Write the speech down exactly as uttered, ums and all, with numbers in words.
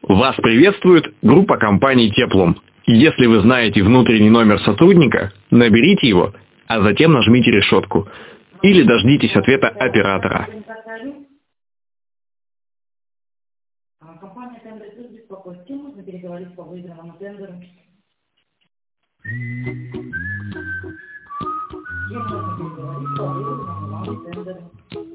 Вас приветствует группа компаний «Теплум». Если вы знаете внутренний номер сотрудника, наберите его, а затем нажмите решетку. Или дождитесь ответа оператора. Компания «Тендер Плюс» беспокоит. С кем можно переговорить по выигранному тендеру? С кем можно переговорить по выигранному тендеру?